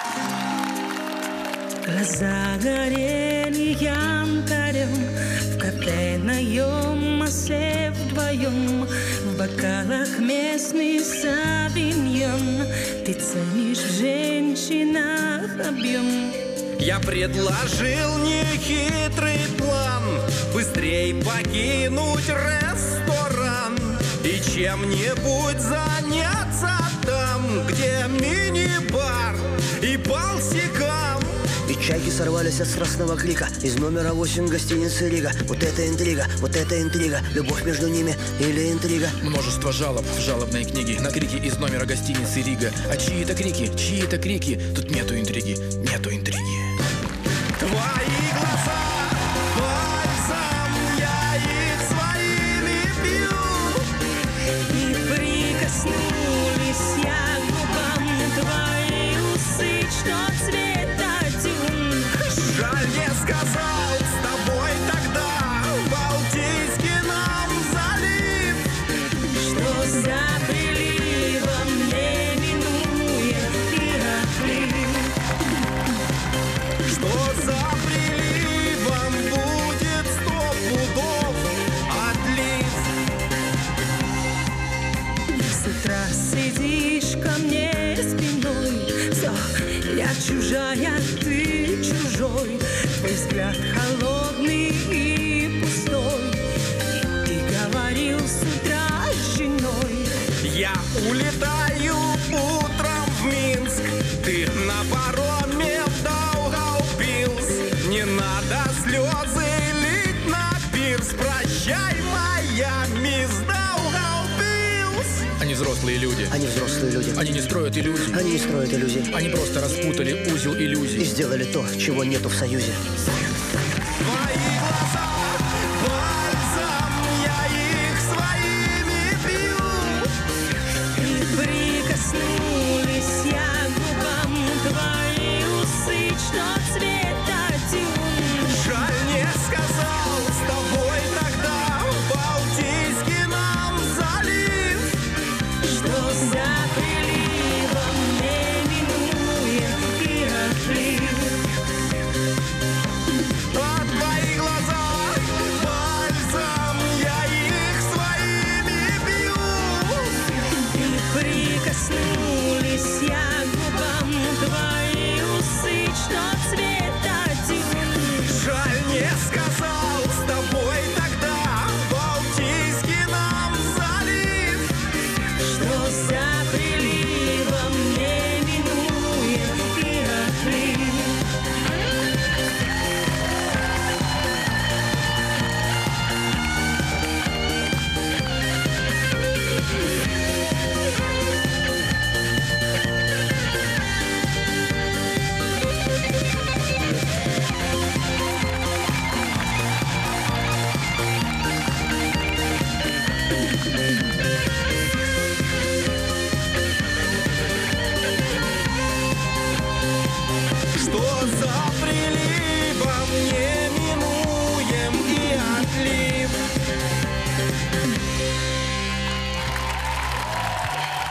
Глаза горели янтарем, в котле наем, а все вдвоем, в бокалах местный савиньон. Ты ценишь в женщинах объем. Я предложил нехитрый план: быстрей покинуть ресторан и чем-нибудь заняться там, где мини-бар и балсикам. И чайки сорвались от страстного клика из номера 8 гостиницы Рига. Вот это интрига, вот это интрига. Любовь между ними или интрига? Множество жалоб в жалобной книге на крики из номера гостиницы Рига. А чьи-то крики, чьи-то крики. Тут нету интриги, нету интриги. Твои глаза бальзам, я их своими пью. И прикоснулись я к губам, твои усы, что цвета дюн. Жаль, не сказал с тобой тогда Балтийский нам залив. Что за приливом не минует Ираклий. Что за приливом будет 100 пудов отлив. С утра сидишь ко мне спиной, все, я чужая, ты чужой. Твой взгляд холодный и пустой, и ты говорил с утра с женой. Я улетаю утром в Минск, ты на пароме в Даугавпилс. Не надо слезы лить на пирс. Прощай, моя мисс Даугавпилс. Они взрослые люди. Они взрослые люди. Они не строят иллюзий. Они не строят иллюзий. Они просто распутали узел И иллюзий. сделали то, чего нету в Союзе. Твои глаза бальзам, я их своими пью. И прикоснулись я к губам, твои усы, что цвета дюн. Жаль, не сказал с тобой тогда Балтийский нам залив. Что за приливом не минует Ираклий. А твои глаза бальзам, я их своими пью. И прикоснулись я к губам, твои усы, что цвета дюн. Жаль, не сказал с тобой тогда Балтийский нам залив. Что за приливом не минует Ираклий. Что за приливом не минуем и отлив.